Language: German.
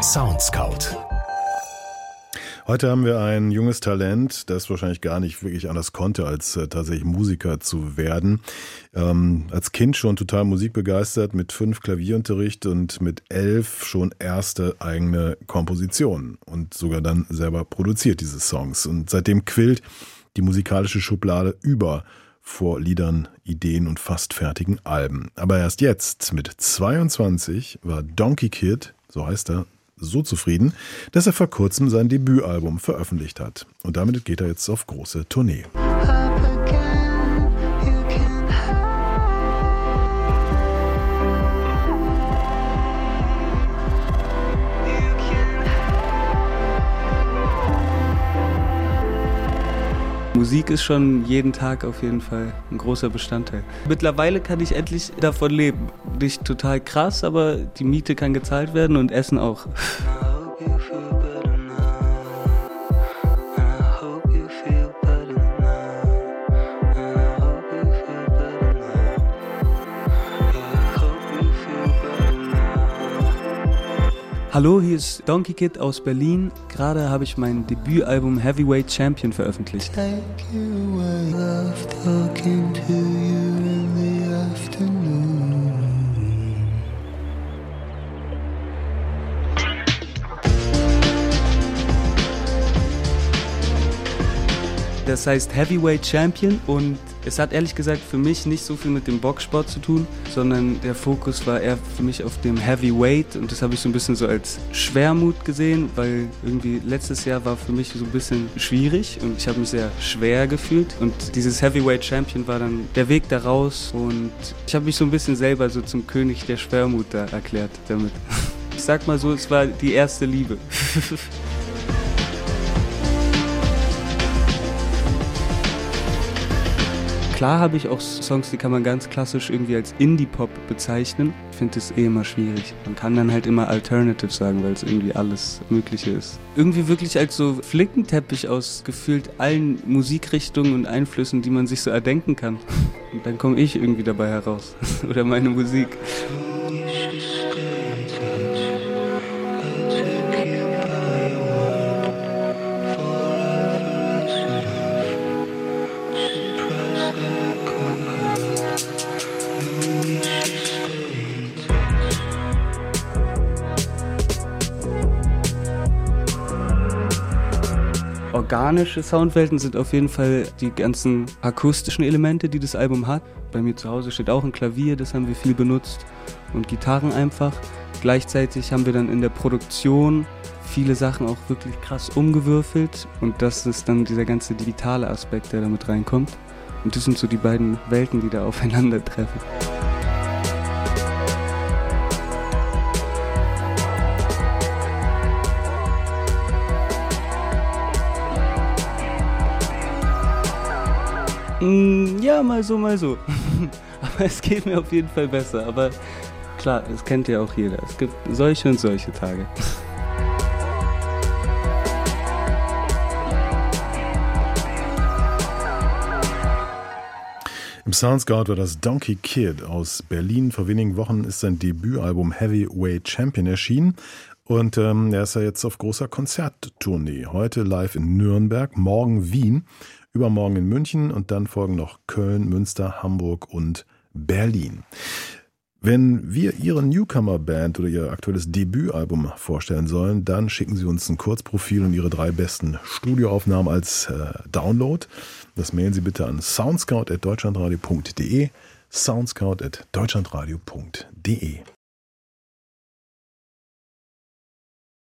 Soundscout. Heute haben wir ein junges Talent, das wahrscheinlich gar nicht wirklich anders konnte, als tatsächlich Musiker zu werden. Als Kind schon total musikbegeistert, mit 5 Klavierunterricht und mit 11 schon erste eigene Kompositionen und sogar dann selber produziert diese Songs. Und seitdem quillt die musikalische Schublade über vor Liedern, Ideen und fast fertigen Alben. Aber erst jetzt, mit 22, war Donkey Kid, so heißt er, so zufrieden, dass er vor kurzem sein Debütalbum veröffentlicht hat. Und damit geht er jetzt auf große Tournee. Musik ist schon jeden Tag auf jeden Fall ein großer Bestandteil. Mittlerweile kann ich endlich davon leben. Nicht total krass, aber die Miete kann gezahlt werden und Essen auch. Hallo, hier ist Donkey Kid aus Berlin. Gerade habe ich mein Debütalbum Heavyweight Champion veröffentlicht. Das heißt Heavyweight Champion und es hat ehrlich gesagt für mich nicht so viel mit dem Boxsport zu tun, sondern der Fokus war eher für mich auf dem Heavyweight und das habe ich so ein bisschen so als Schwermut gesehen, weil irgendwie letztes Jahr war für mich so ein bisschen schwierig und ich habe mich sehr schwer gefühlt und dieses Heavyweight Champion war dann der Weg da raus und ich habe mich so ein bisschen selber so zum König der Schwermut da erklärt damit. Ich sag mal so, es war die erste Liebe. Klar habe ich auch Songs, die kann man ganz klassisch irgendwie als Indie-Pop bezeichnen. Ich finde das immer schwierig. Man kann dann halt immer Alternative sagen, weil es irgendwie alles Mögliche ist. Irgendwie wirklich als so Flickenteppich aus gefühlt allen Musikrichtungen und Einflüssen, die man sich so erdenken kann. Und dann komme ich irgendwie dabei heraus. Oder meine Musik. Organische Soundwelten sind auf jeden Fall die ganzen akustischen Elemente, die das Album hat. Bei mir zu Hause steht auch ein Klavier, das haben wir viel benutzt und Gitarren einfach. Gleichzeitig haben wir dann in der Produktion viele Sachen auch wirklich krass umgewürfelt und das ist dann dieser ganze digitale Aspekt, der damit reinkommt. Und das sind so die beiden Welten, die da aufeinandertreffen. Ja, mal so, mal so. Aber es geht mir auf jeden Fall besser. Aber klar, das kennt ja auch jeder. Es gibt solche und solche Tage. Im Soundscout war das Donkey Kid aus Berlin. Vor wenigen Wochen ist sein Debütalbum Heavyweight Champion erschienen. Und er ist ja jetzt auf großer Konzerttournee. Heute live in Nürnberg, morgen Wien, übermorgen in München und dann folgen noch Köln, Münster, Hamburg und Berlin. Wenn wir Ihre Newcomer-Band oder Ihr aktuelles Debütalbum vorstellen sollen, dann schicken Sie uns ein Kurzprofil und Ihre 3 besten Studioaufnahmen als Download. Das mailen Sie bitte an soundscout@deutschlandradio.de, soundscout@deutschlandradio.de.